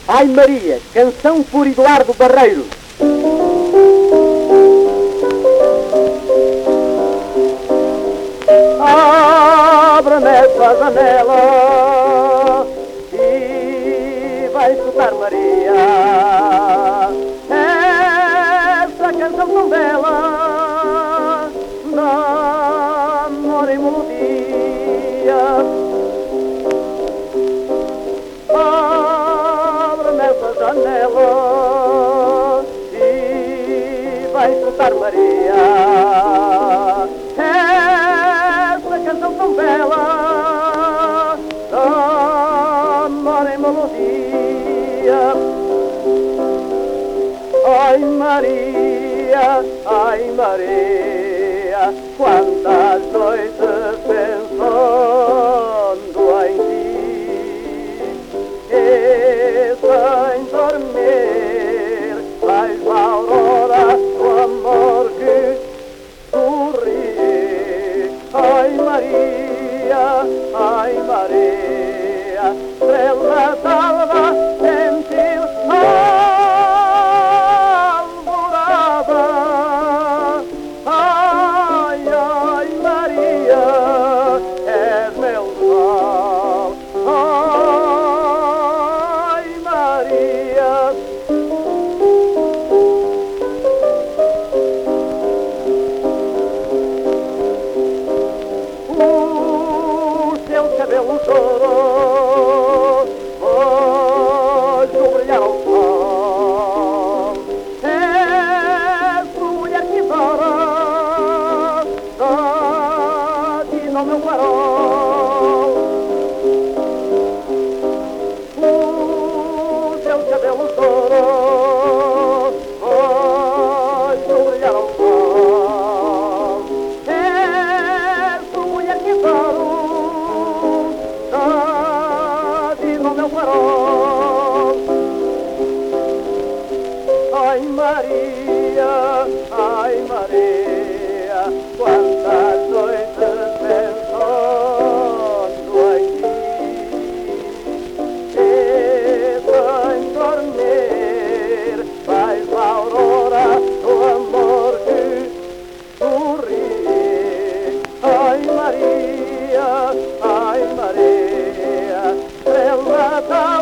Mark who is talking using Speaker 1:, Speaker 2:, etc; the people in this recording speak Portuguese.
Speaker 1: Ai Maria, canção por Eduardo Barreiro. Abre-me essa janela e vai escutar Maria, essa canção tão bela da amor e melodia. Abre-me essa janela e vai escutar Maria, canção tão bela da amor e melodia. Ai Maria, quantas noites pensando em ti e sem dormir vais a aurora do amor que sorri. Ai Maria, estrela d'alva, gentil alvorada. Ai Maria, és meu sol. Ai Maria. Seus cabelos ouro, olhos brilhar ao sol. És mulher que adora, diz ao meu farol. Seus cabelos ouro, olhos brilhar ao sol. És mulher que adora, meu farol. Ai Maria, quantas noites pensando em ti e sem dormir vais a aurora do amor que sorri. Ai Maria, estrela da